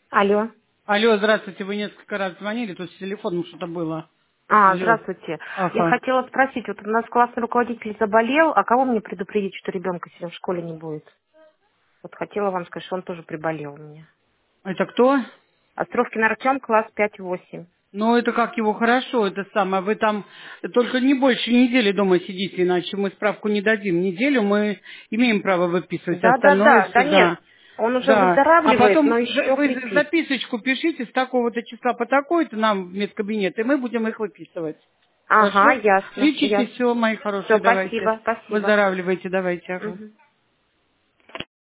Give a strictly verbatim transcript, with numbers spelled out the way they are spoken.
Алло. Алло, здравствуйте, вы несколько раз звонили, тут с телефоном что-то было. А, Алло. здравствуйте. Я Ага. хотела спросить, вот у нас классный руководитель заболел, а кого мне предупредить, что ребенка сегодня в школе не будет? Вот хотела вам сказать, что он тоже приболел у меня. Это кто? Островкин Артем, класс пять-восемь. Ну, это как его хорошо, это самое. Вы там только не больше недели дома сидите, иначе мы справку не дадим. Неделю мы имеем право выписывать, а Да, да, остальное да, все, да нет, да. он уже Да. А выздоравливает, потом но за- еще вы хрипит. записочку пишите с такого-то числа по такой-то нам в медкабинет, и мы будем их выписывать. Ага, Хорошо? ясно, Лечите ясно. все, мои Все, хорошие, давайте. спасибо, спасибо. Выздоравливайте, давайте. Ага. Мгм.